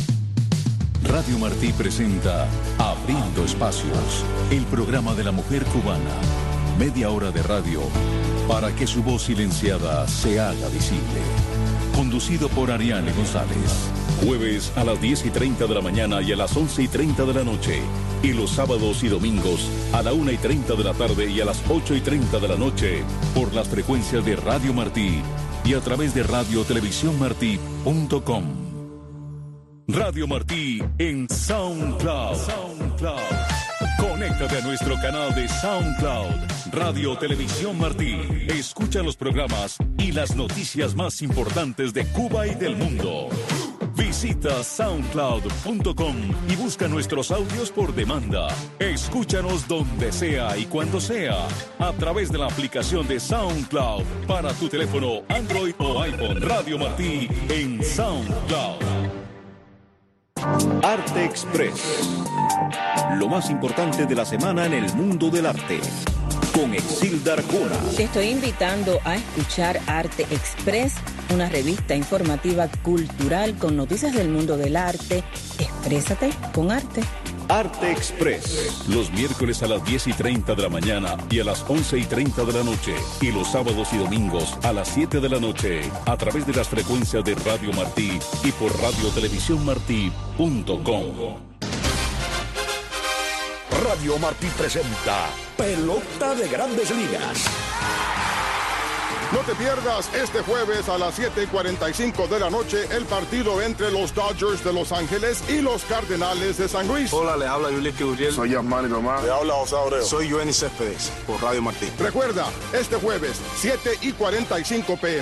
Radio Martí presenta Abriendo Espacios, el programa de la mujer cubana. Media hora de radio para que su voz silenciada se haga visible. Conducido por Ariane González. Jueves a las 10:30 de la mañana y a las 11:30 de la noche. Y los sábados y domingos a la 1:30 de la tarde y a las 8:30 de la noche. Por las frecuencias de Radio Martí y a través de radiotelevisiónmartí.com. Radio Martí en SoundCloud. Conéctate a nuestro canal de SoundCloud, Radio Televisión Martí. Escucha los programas y las noticias más importantes de Cuba y del mundo. Visita soundcloud.com y busca nuestros audios por demanda. Escúchanos donde sea y cuando sea, a través de la aplicación de SoundCloud para tu teléfono Android o iPhone. Radio Martí en SoundCloud. Arte Express. Lo más importante de la semana en el mundo del arte. Con Exilda Arjona. Te estoy invitando a escuchar Arte Express, una revista informativa cultural con noticias del mundo del arte. Exprésate con arte. Arte Express. Los miércoles a las 10:30 de la mañana y a las 11:30 de la noche. Y los sábados y domingos a las 7 de la noche. A través de las frecuencias de Radio Martí y por radiotelevisiónmartí.com. Radio Martí presenta Pelota de Grandes Ligas. No te pierdas este jueves a las 7:45 de la noche el partido entre los Dodgers de Los Ángeles y los Cardenales de San Luis. Hola, le habla Yulín Uriel. Soy Yasmani Tomás. Le habla José Abreu. Soy Joenny Céspedes por Radio Martí. Recuerda, este jueves 7:45 p.m.